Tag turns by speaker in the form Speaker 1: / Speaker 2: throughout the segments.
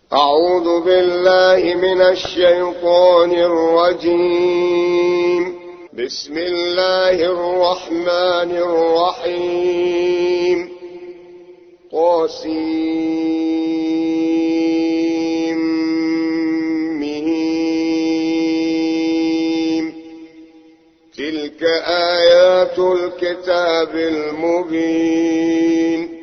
Speaker 1: أعوذ بالله من الشيطان الرجيم. بسم الله الرحمن الرحيم. طاسيم. تلك آيات الكتاب المبين.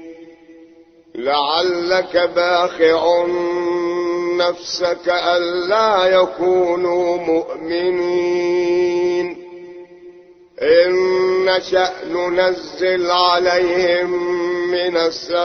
Speaker 1: لعلك باخع نفسك ألا يكونوا مؤمنين إن نشأ ننزل عليهم من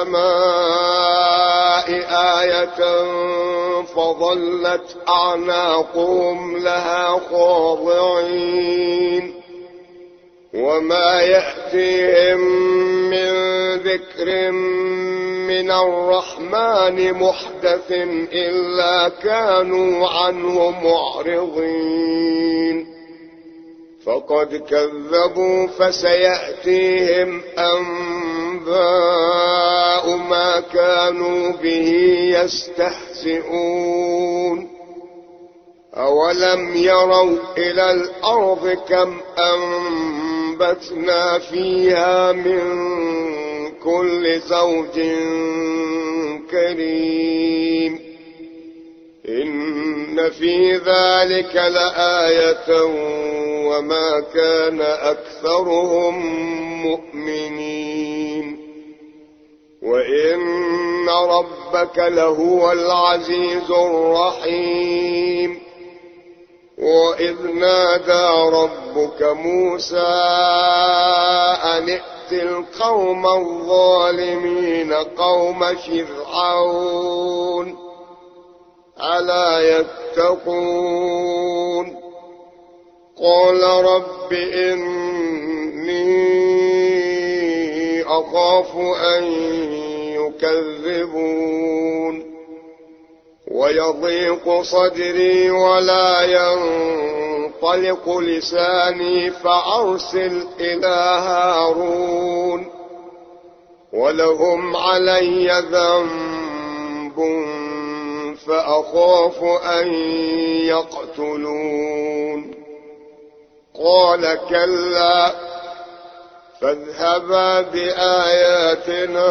Speaker 1: السماء آية فظلت أعناقهم لها خاضعين وما يأتيهم من ذكر من الرحمن محدث إلا كانوا عنه معرضين فقد كذبوا فسيأتيهم أنباء ما كانوا به يستهزئون أولم يروا إلى الأرض كم أنبتنا فيها من كل زوج كريم إن في ذلك لآية وما كان أكثرهم مؤمنين وإن ربك لهو العزيز الرحيم وإذ نادى ربك موسى أن ائت القوم الظالمين قوم فرعون ألا يتقون قال رب إني أخاف أن يكذبون ويضيق صدري ولا ينطلق لساني فأرسل إلى هارون ولهم علي ذنب فأخاف أن يقتلون قال كلا فاذهبا بآياتنا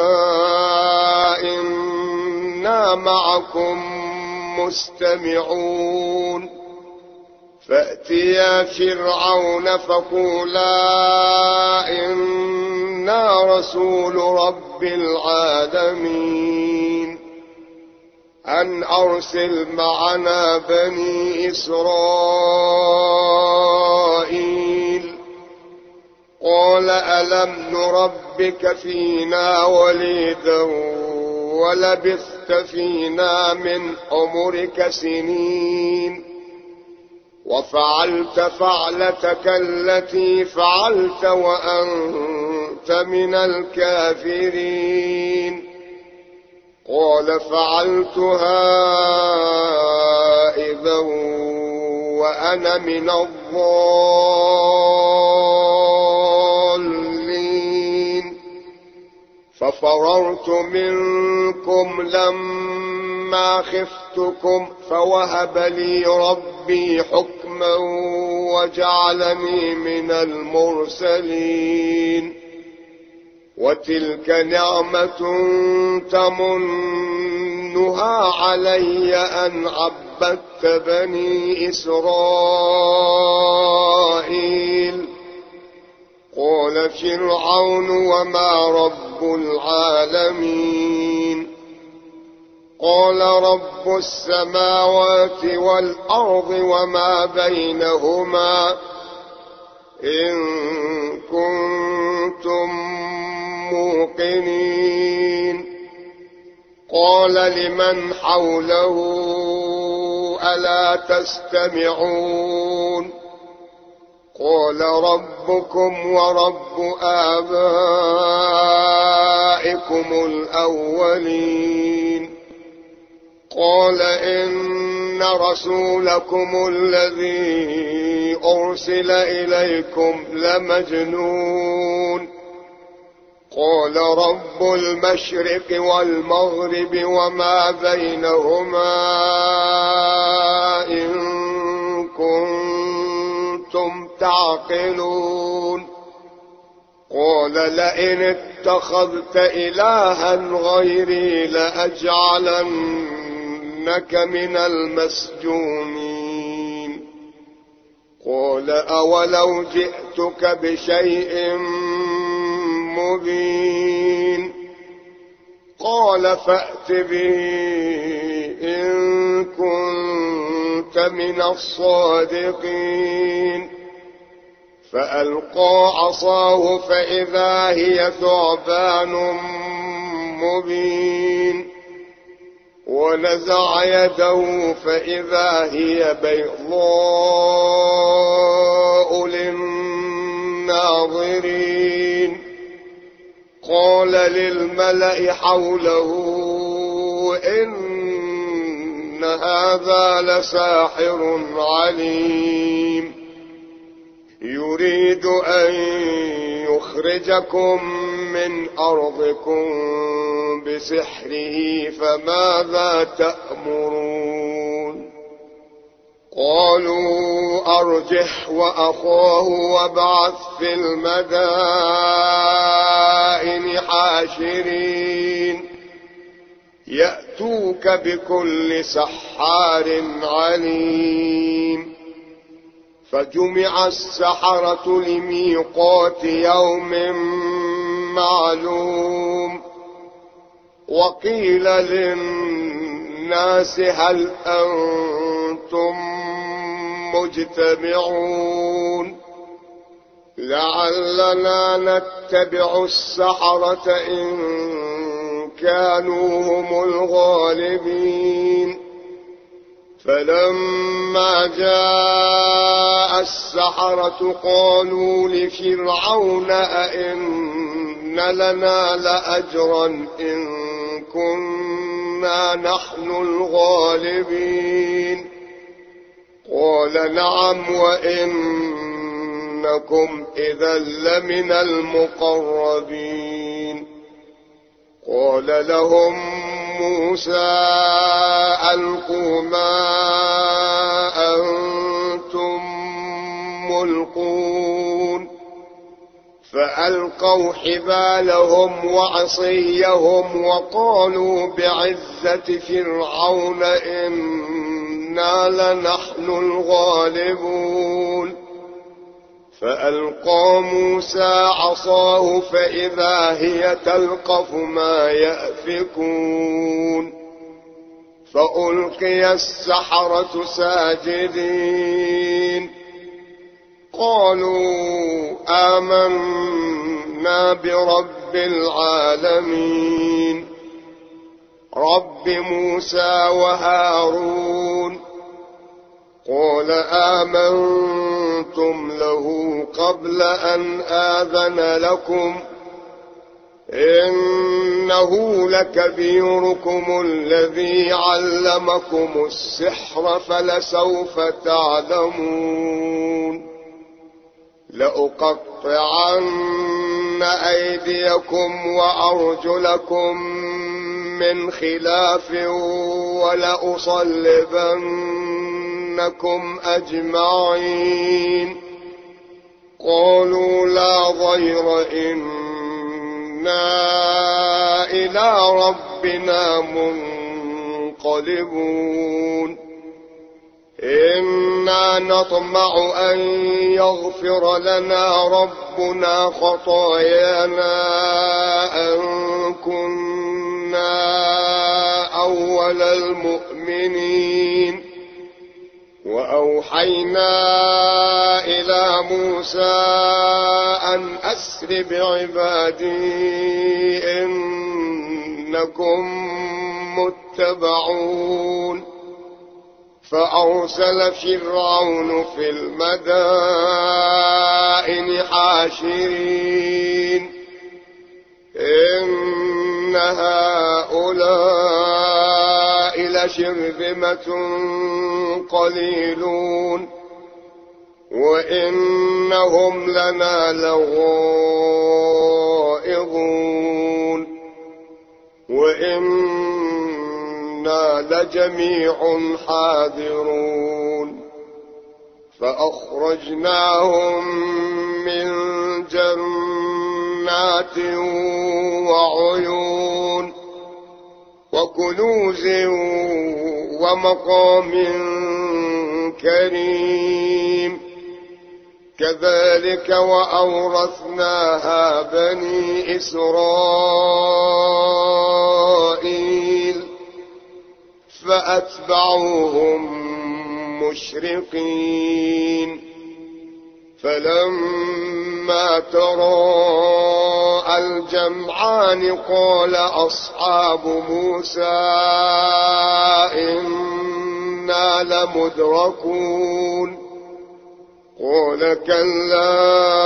Speaker 1: إنا معكم مستمعون فأتيا فرعون فقولا إنا رسول رب العالمين أن أرسل معنا بني إسرائيل قال ألم نربك فينا وليدا ولبثت فينا من عمرك سنين وفعلت فعلتك التي فعلت وأنت من الكافرين قال فعلتها إذا وأنا من الضالين ففررت منكم لما خفتكم فوهب لي ربي حكما وجعلني من المرسلين وتلك نعمة تمنها علي أن عبدت بني إسرائيل قال فرعون وما رب العالمين قال رب السماوات والأرض وما بينهما إن كنتم موقنين قال لمن حوله ألا تستمعون قال ربكم ورب آبائكم الأولين قال إن رسولكم الذي أرسل إليكم لمجنون قال رب المشرق والمغرب وما بينهما إن كنتم تعقلون قال لئن اتخذت إلها غيري لأجعلنك من المسجونين قال أولو جئتك بشيء مبين قال فأت به إن كنت من الصادقين فألقى عصاه فإذا هي ثعبان مبين ونزع يده فإذا هي بيضاء للناظرين قال للملأ حوله إن هذا لساحر عليم يريد أن يخرجكم من أرضكم بسحره فماذا تأمرون قالوا أرجح وأخاه وابعث في المدائن حاشرين يأتوك بكل سحار عليم فجمع السحرة لميقات يوم معلوم وقيل للناس هل أنتم مجتمعون لعلنا نتبع السحرة إن كانوا هم الغالبين فلما جاء السحرة قالوا لفرعون أئن لنا لأجرا إن كنا نحن الغالبين قال نعم وإنكم إذا لمن المقربين قال لهم موسى ألقوا ما أنتم ملقون فألقوا حبالهم وعصيهم وقالوا بعزة فرعون إنا لنحن الغالبون فألقى موسى عصاه فإذا هي تلقف ما يأفكون فألقي السحرة ساجدين قالوا آمنا برب العالمين رب موسى وهارون قال آمنتم له قبل أن آذن لكم إنه لكبيركم الذي علمكم السحر فلسوف تعلمون لأقطعن أيديكم وأرجلكم من خلاف ولأصلبنكم أجمعين قالوا لا ضير إنا إلى ربنا منقلبون إنا نطمع أن يغفر لنا ربنا خطايانا أن كنا أول المؤمنين وأوحينا إلى موسى أن أسر بعبادي إنكم متبعون فأرسل فرعون في المدائن حاشرين إن هؤلاء لشرذمة قليلون وإنهم لنا لغائظون وإنا لجميع حاذرون فأخرجناهم من جنات وعيون وكنوز ومقام كريم كذلك وأورثناها بني إسرائيل فأتبعوهم مشرقين فلما تراءى الجمعان قال أصحاب موسى إنا لمدركون قال كلا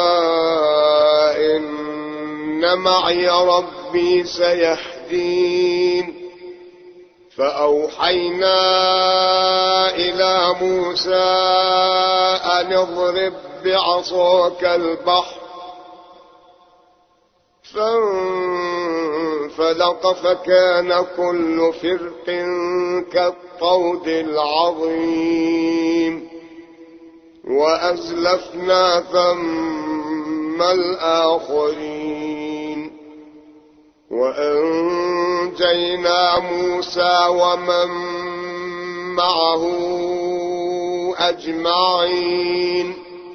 Speaker 1: إن معي ربي سيهدين فأوحينا إلى موسى أن اضرب بعصاك البحر فانفلق فكان كل فرق كالطود العظيم وأزلفنا ثم الآخرين وأنجينا موسى ومن معه أجمعين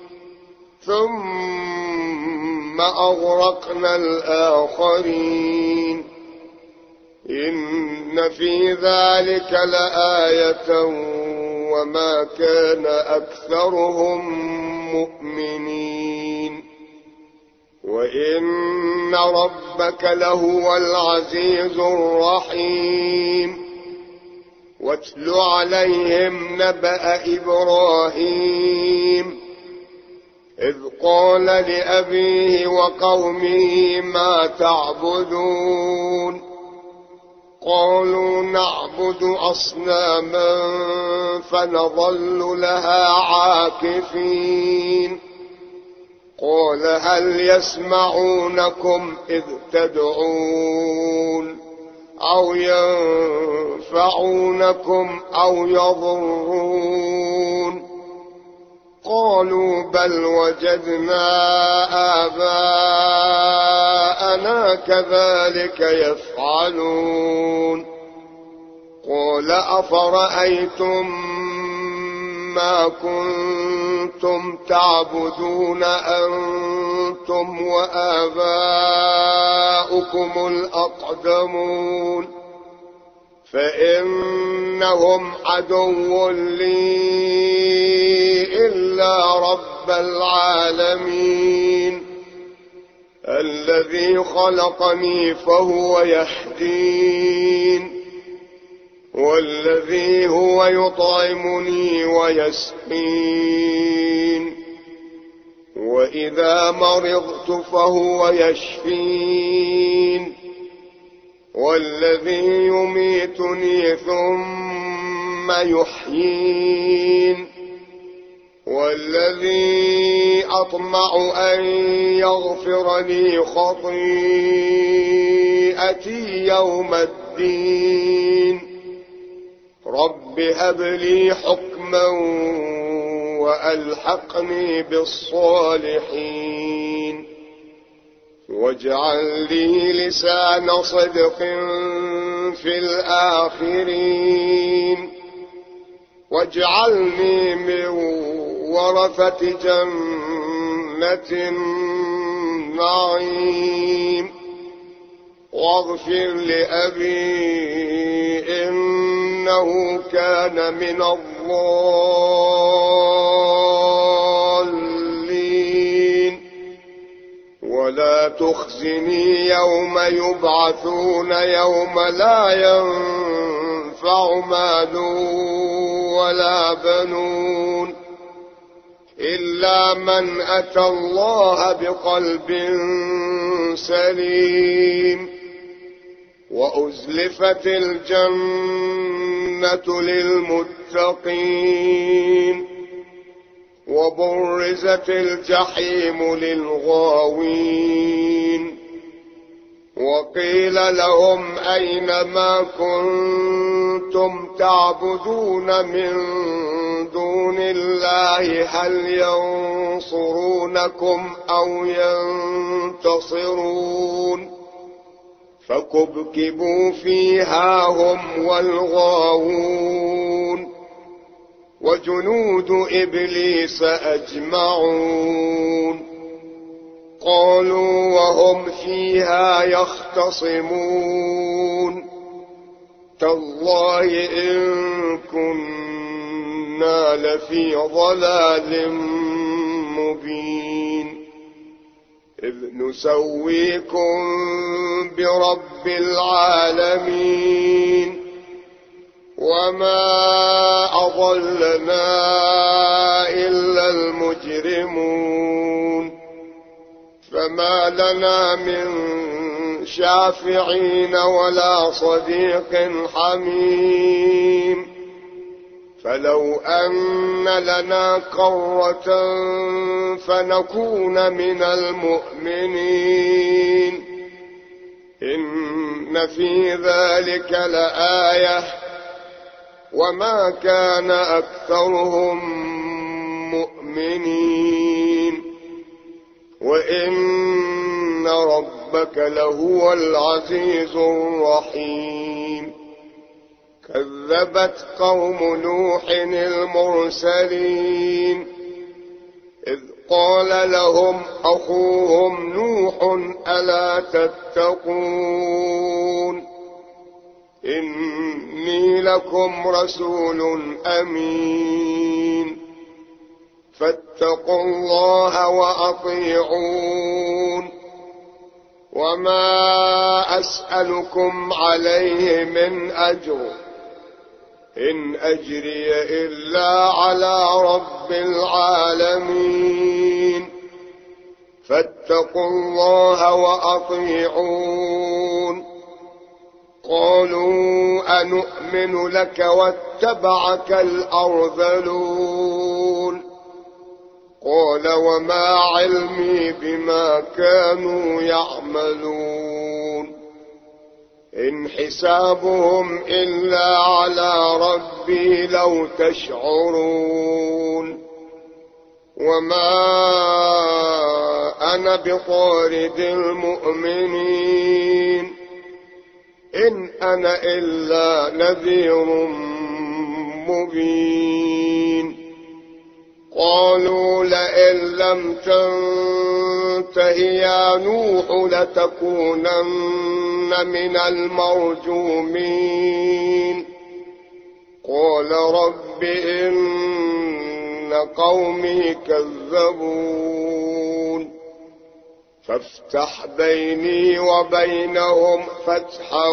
Speaker 1: ثم أغرقنا الآخرين إن في ذلك لآية وما كان أكثرهم مؤمنين وإن ربك لهو العزيز الرحيم واتل عليهم نبأ إبراهيم إذ قال لأبيه وقومه ما تعبدون قالوا نعبد أصناما فنظل لها عاكفين قال هل يسمعونكم إذ تدعون أو ينفعونكم أو يضرون قالوا بل وجدنا آباءنا كذلك يفعلون قال أفرأيتم ما كنتم تعبدون أنتم وآباؤكم الأقدمون فإنهم عدو لي إلا رب العالمين الذي خلقني فهو يهدين والذي هو يطعمني ويسقين وإذا مرضت فهو يشفين والذي يميتني ثم يحيين والذي أطمع أن يغفر لي خطيئتي يوم الدين رب هب لي حكما وألحقني بالصالحين واجعل لي لسان صدق في الآخرين واجعلني من ورثة جنة النعيم واغفر لأبي إنه كان من الضالين ولا تخزني يوم يبعثون يوم لا ينفع مال ولا بنون إلا من أتى الله بقلب سليم وأزلفت الجنة للمتقين وبرزت الجحيم للغاوين وقيل لهم أين ما كنتم تعبدون من دون الله هل ينصرونكم أو ينتصرون فكبكبوا فيها هم والغاوون وجنود إبليس أجمعون قالوا وهم فيها يختصمون تالله إن كنا لفي ضلال مبين إذ نسويكم برب العالمين وما أضلنا إلا المجرمون فما لنا من شافعين ولا صديق حميم فلو أن لنا كرة فنكون من المؤمنين إن في ذلك لآية وما كان أكثرهم مؤمنين وإن ربك لهو العزيز الرحيم كذبت قوم نوح المرسلين إذ قال لهم أخوهم نوح ألا تتقون إني لكم رسول أمين فاتقوا الله وأطيعون وما أسألكم عليه من أجر إن أجري إلا على رب العالمين فاتقوا الله وأطيعون قالوا أنؤمن لك واتبعك الأرذلون قال وما علمي بما كانوا يعملون إن حسابهم إلا على ربي لو تشعرون وما أنا بطارد المؤمنين إن أنا إلا نذير مبين قالوا لئن لم تنته يا نوح لتكونن من المرجومين قال رب إن قومي كذبون فافتح بيني وبينهم فتحا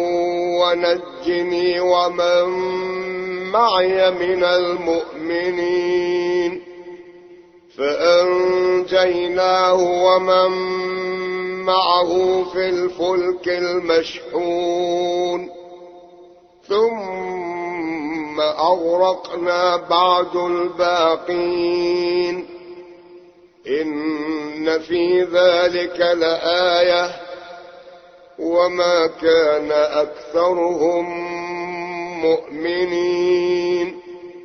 Speaker 1: ونجني ومن معي من المؤمنين فأنجيناه ومن معه في الفلك المشحون ثم أغرقنا بعد الباقين إن في ذلك لآية وما كان أكثرهم مؤمنين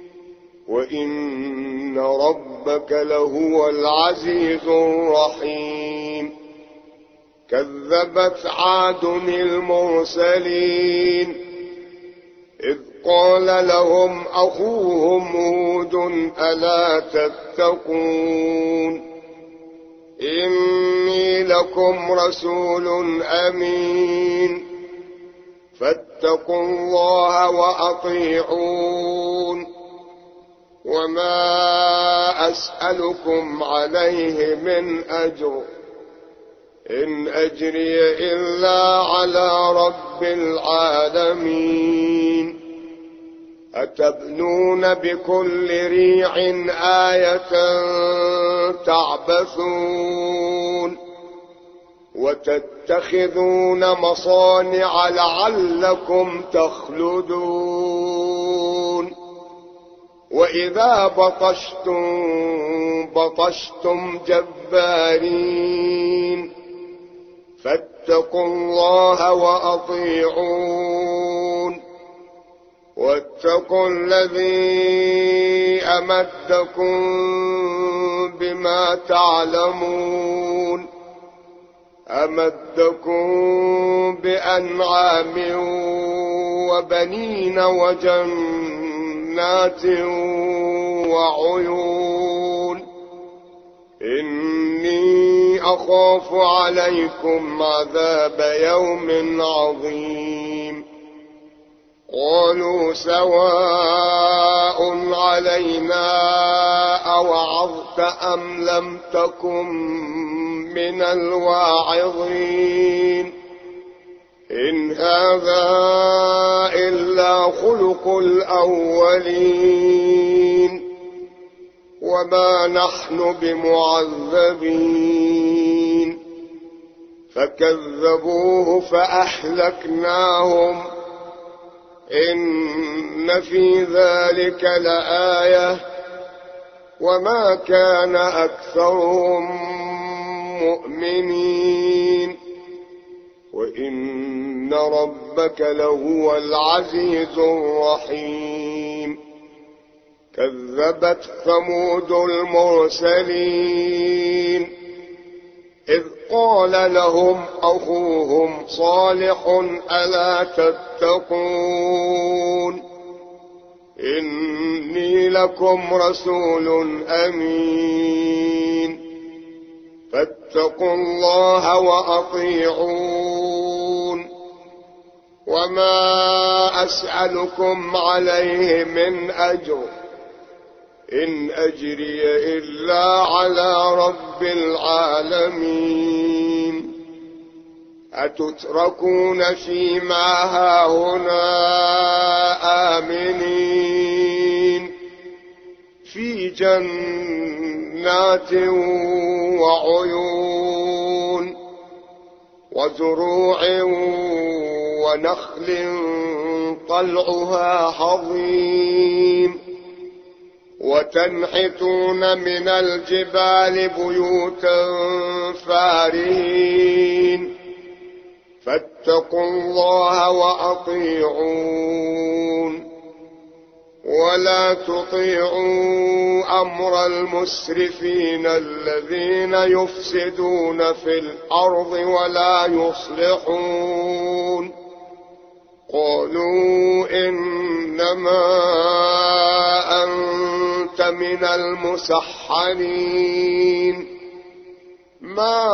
Speaker 1: وإن ربك لهو العزيز الرحيم كذبت عاد المرسلين إذ قال لهم أخوهم هود ألا تتقون إني لكم رسول أمين فاتقوا الله وأطيعون وما أسألكم عليه من أجر إن أجري إلا على رب العالمين أتبنون بكل ريع آية تعبثون وتتخذون مصانع لعلكم تخلدون وإذا بطشتم بطشتم جبارين فاتقوا الله وأطيعون واتقوا الذي أمدكم بما تعلمون أمدكم بأنعام وبنين وجنات وعيون إني أخاف عليكم عذاب يوم عظيم قالوا سواء علينا أوعظت أم لم تكن من الواعظين إن هذا إلا خلق الأولين وما نحن بمعذبين فكذبوه فأهلكناهم إن في ذلك لآية وما كان أكثرهم مؤمنين وإن ربك لهو العزيز الرحيم كذبت ثمود المرسلين إذ قال لهم أخوهم صالح ألا تتقون إني لكم رسول أمين فاتقوا الله وأطيعون وما أسألكم عليه من أجر إن أجري إلا على رب العالمين أتتركون فيما هاهنا آمنين في جنات وعيون وزروع ونخل طلعها هضيم وتنحتون من الجبال بيوتا فارهين فاتقوا الله وأطيعون ولا تطيعوا أمر المسرفين الذين يفسدون في الأرض ولا يصلحون قالوا إنما أنت من المسحرين ما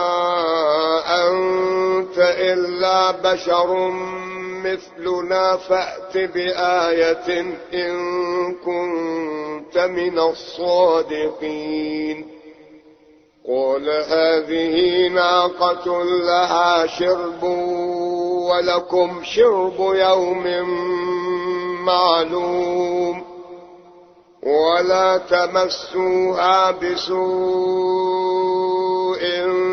Speaker 1: أنت إلا بشر مثلنا فأت بآية إن كنت من الصادقين قال هذه ناقة لها شرب ولكم شرب يوم معلوم ولا تمسوها بسوء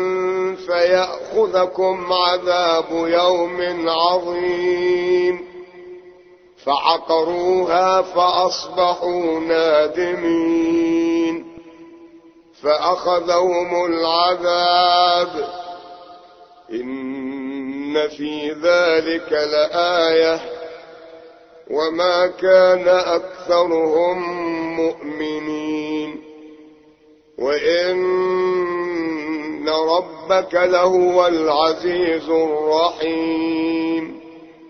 Speaker 1: فيأخذكم عذاب يوم عظيم فعقروها فأصبحوا نادمين فأخذهم العذاب إن في ذلك لآية وما كان أكثرهم مؤمنين وإن ربك لهو العزيز الرحيم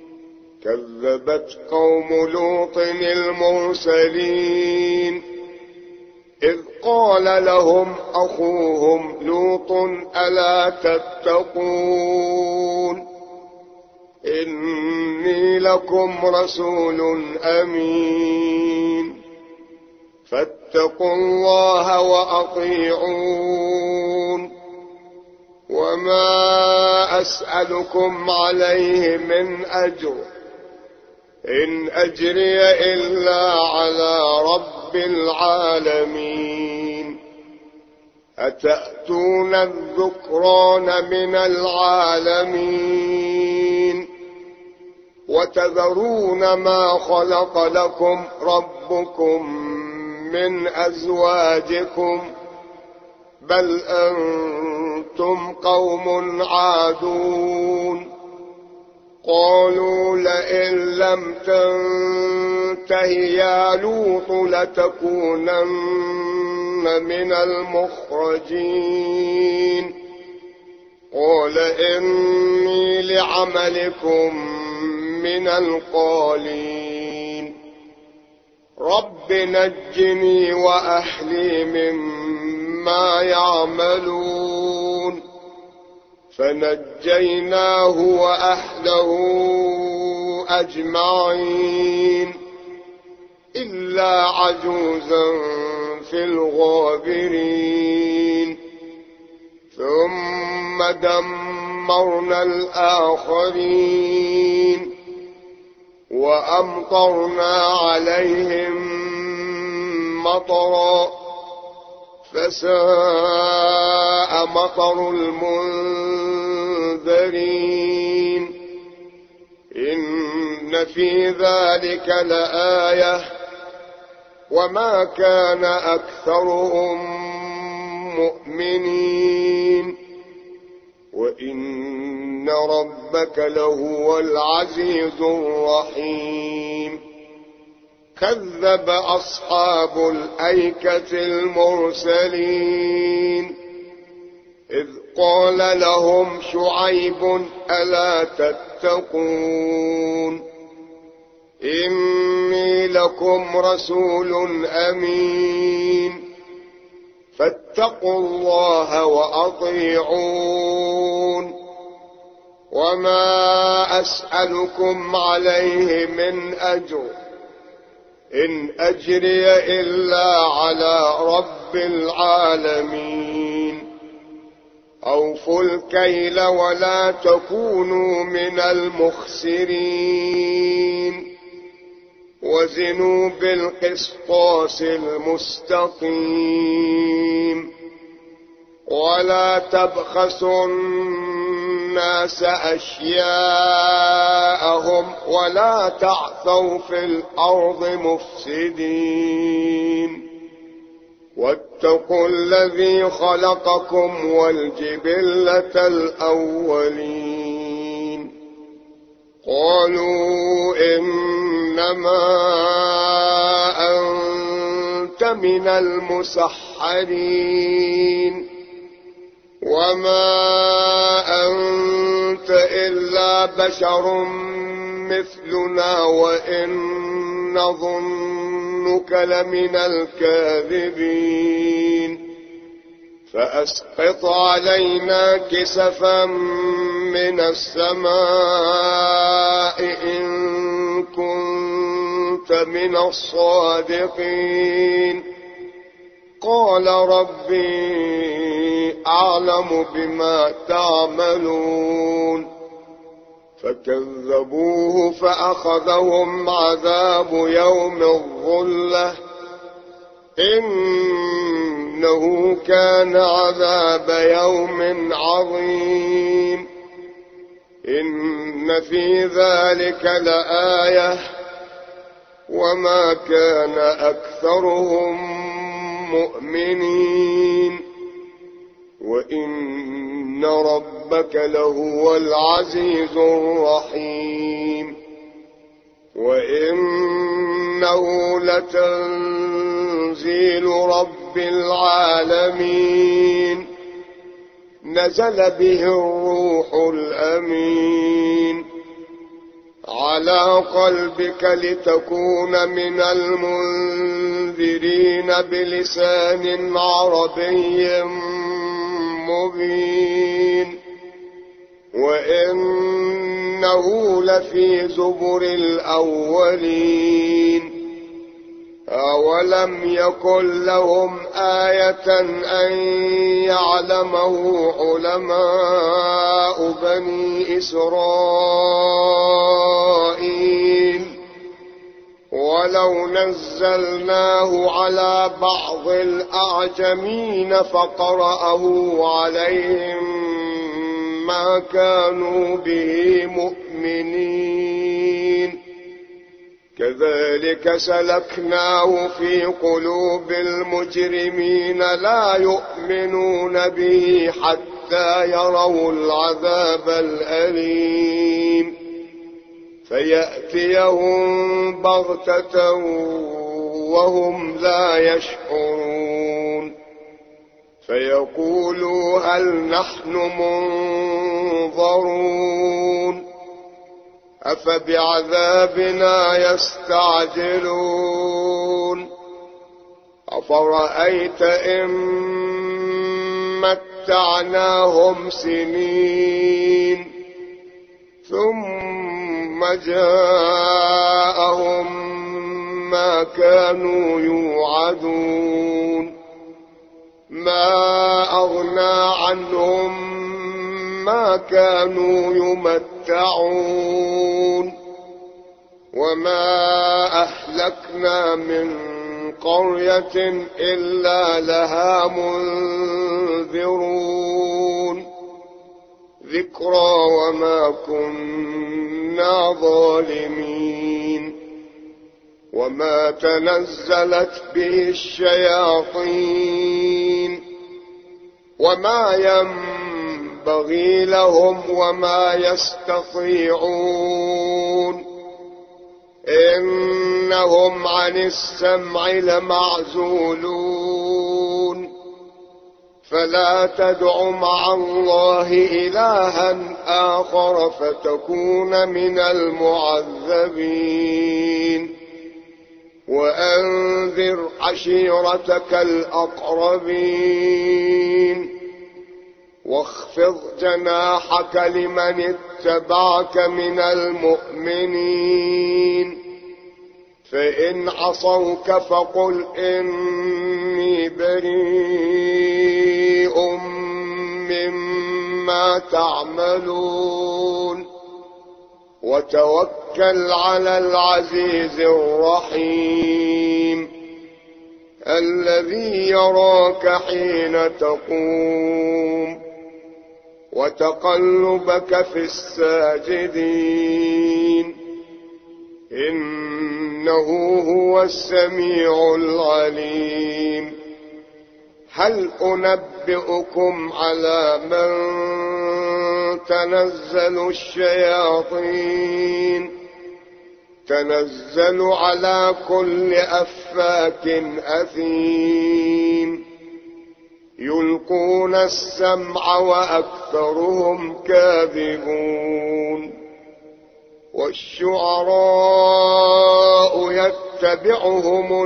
Speaker 1: كذبت قوم لوط المرسلين إذ قال لهم أخوهم لوط ألا تتقون إني لكم رسول أمين فاتقوا الله وأطيعون وما أسألكم عليه من أجر إن أجري إلا على رب العالمين أتأتون الذكران من العالمين وتذرون ما خلق لكم ربكم من أزواجكم بل أنتم قوم عادون قالوا لئن لم تنته يا لوط لتكونن من المخرجين قال إني لعملكم من القالين رب نجني وأهلي مما يعملون فنجيناه وأهله أجمعين إلا عجوزا في الغابرين ثم دمرنا الآخرين وأمطرنا عليهم مطرا فساء مطر المنذرين إن في ذلك لآية وما كان أكثرهم مؤمنين وإن ربك لهو العزيز الرحيم كذب أصحاب الأيكة المرسلين إذ قال لهم شعيب ألا تتقون إني لكم رسول أمين فاتقوا الله وأطيعون وما أسألكم عليه من أجر إن أجري إلا على رب العالمين أوفوا الكيل ولا تكونوا من المخسرين وزنوا بالقسطاس المستقيم ولا تبخسوا الناس أشياءهم ولا تعثوا في الأرض مفسدين واتقوا الذي خلقكم والجبلة الأولين قالوا إنما أنت من المسحرين وما أنت إلا بشر مثلنا وإن نظنك لمن الكاذبين فأسقط علينا كسفا من السماء إن كنت من الصادقين قال ربي أعلم بما تعملون فكذبوه فأخذهم عذاب يوم الظلة إنه كان عذاب يوم عظيم إن في ذلك لآية وما كان أكثرهم مؤمنين وإن ربك لهو العزيز الرحيم وإنه لتنزيل رب العالمين نزل به الروح الأمين على قلبك لتكون من المنذرين بلسان عربي مبين وإنه لفي زبر الأولين أولم يكن لهم آية أن يعلمه علماء بني إسرائيل ولو نزلناه على بعض الأعجمين فقرأه عليهم ما كانوا به مؤمنين كذلك سلكناه في قلوب المجرمين لا يؤمنون به حتى يروا العذاب الأليم فيأتيهم بغتة وهم لا يشعرون فيقولوا هل نحن منظرون أفبعذابنا يستعجلون أفرأيت إن متعناهم سنين ثم جاءهم ما كانوا يوعدون ما أغنى عنهم ما كانوا يمتعون وما أهلكنا من قرية إلا لها منذرون ذكرى وما كنا ظالمين وما تنزلت به الشياطين وما ينبغي لهم وما يستطيعون إنهم عن السمع لمعزولون فلا تدع مع الله إلها آخر فتكون من المعذبين وأنذر عشيرتك الأقربين واخفض جناحك لمن اتبعك من المؤمنين فإن عصوك فقل إني بريء مما تعملون وتوكل على العزيز الرحيم الذي يراك حين تقوم وتقلبك في الساجدين إنه هو السميع العليم هل أنبئكم على من تنزل الشياطين تنزل على كل أفاك أثيم يلقون السمع وأكثرهم كاذبون والشعراء يتبعهم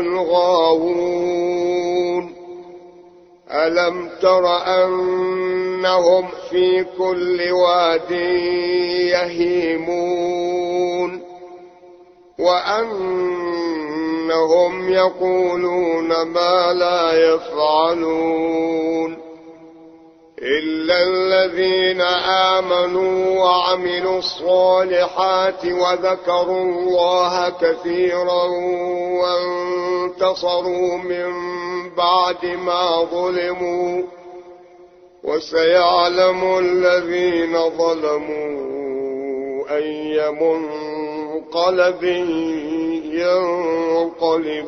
Speaker 1: الغاوون ألم تر أنهم في كل واد يهيمون وأنهم يقولون ما لا يفعلون إلا الذين آمنوا وعملوا الصالحات وذكروا الله كثيرا وانتصروا من بعد ما ظلموا وسيعلم الذين ظلموا أي منقلب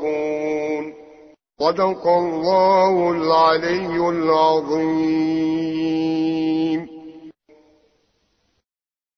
Speaker 1: ينقلبون صدق الله العلي العظيم.